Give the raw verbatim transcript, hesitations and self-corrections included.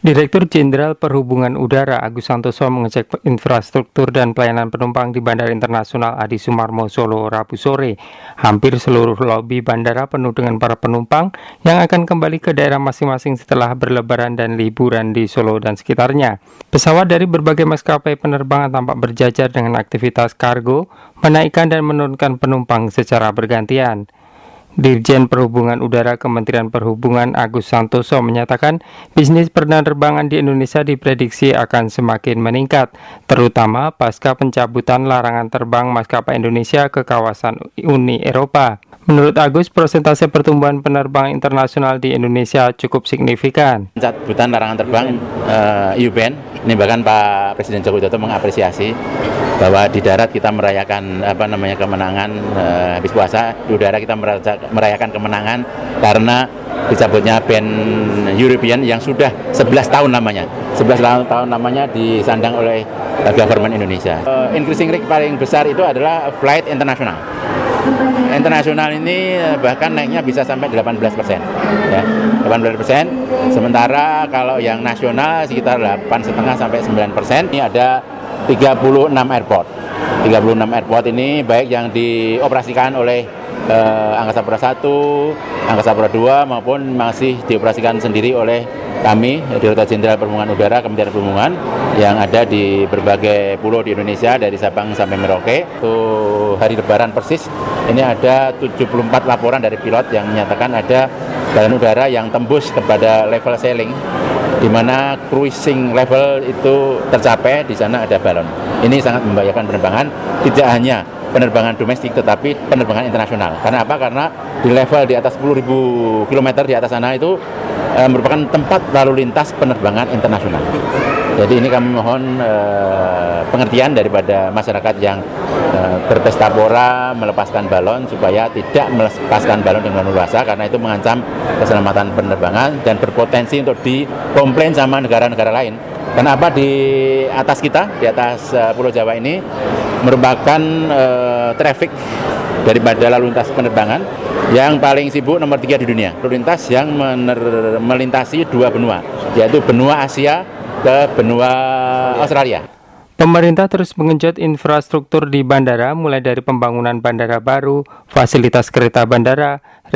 Direktur Jenderal Perhubungan Udara Agus Santoso mengecek infrastruktur dan pelayanan penumpang di Bandara Internasional Adi Sumarmo Solo Rabu sore. Hampir seluruh lobi bandara penuh dengan para penumpang yang akan kembali ke daerah masing-masing setelah berlebaran dan liburan di Solo dan sekitarnya. Pesawat dari berbagai maskapai penerbangan tampak berjajar dengan aktivitas kargo, menaikkan dan menurunkan penumpang secara bergantian. Dirjen Perhubungan Udara Kementerian Perhubungan Agus Santoso menyatakan bisnis penerbangan di Indonesia diprediksi akan semakin meningkat, terutama pasca pencabutan larangan terbang maskapai Indonesia ke kawasan Uni Eropa. Menurut Agus, persentase pertumbuhan penerbangan internasional di Indonesia cukup signifikan. Pencabutan larangan terbang uh, E U-band, ini bahkan Pak Presiden Joko Widodo mengapresiasi bahwa di darat kita merayakan apa namanya kemenangan uh, habis puasa, di udara kita merayakan kemenangan karena dicabutnya band European yang sudah sebelas tahun lamanya. sebelas tahun lamanya disandang oleh uh, government Indonesia. Uh, increasing rate paling besar itu adalah flight internasional. Internasional ini bahkan naiknya bisa sampai delapan belas persen, ya, delapan belas persen. Sementara kalau yang nasional sekitar delapan koma lima sampai sembilan persen. Ini ada tiga puluh enam airport. tiga puluh enam airport ini baik yang dioperasikan oleh eh, Angkasa Pura satu, Angkasa Pura dua maupun masih dioperasikan sendiri oleh kami, Direktur Jenderal Perhubungan Udara Kementerian Perhubungan yang ada di berbagai pulau di Indonesia dari Sabang sampai Merauke. Untuk hari Lebaran persis, ini ada tujuh puluh empat laporan dari pilot yang menyatakan ada balon udara yang tembus kepada level sailing, di mana cruising level itu tercapai, di sana ada balon. Ini sangat membahayakan penerbangan, tidak hanya penerbangan domestik tetapi penerbangan internasional. Karena apa? Karena di level di atas sepuluh ribu kilometer di atas sana itu e, merupakan tempat lalu lintas penerbangan internasional. Jadi ini kami mohon e, pengertian daripada masyarakat yang e, berpesta pora melepaskan balon supaya tidak melepaskan balon dengan leluasa karena itu mengancam keselamatan penerbangan dan berpotensi untuk dikomplain sama negara-negara lain. Kenapa di atas kita, di atas uh, Pulau Jawa ini merupakan uh, traffic daripada lalu lintas penerbangan yang paling sibuk nomor tiga di dunia. Lalu lintas yang mener- melintasi dua benua, yaitu benua Asia ke benua Australia. Pemerintah terus menggenjot infrastruktur di bandara, mulai dari pembangunan bandara baru, fasilitas kereta bandara,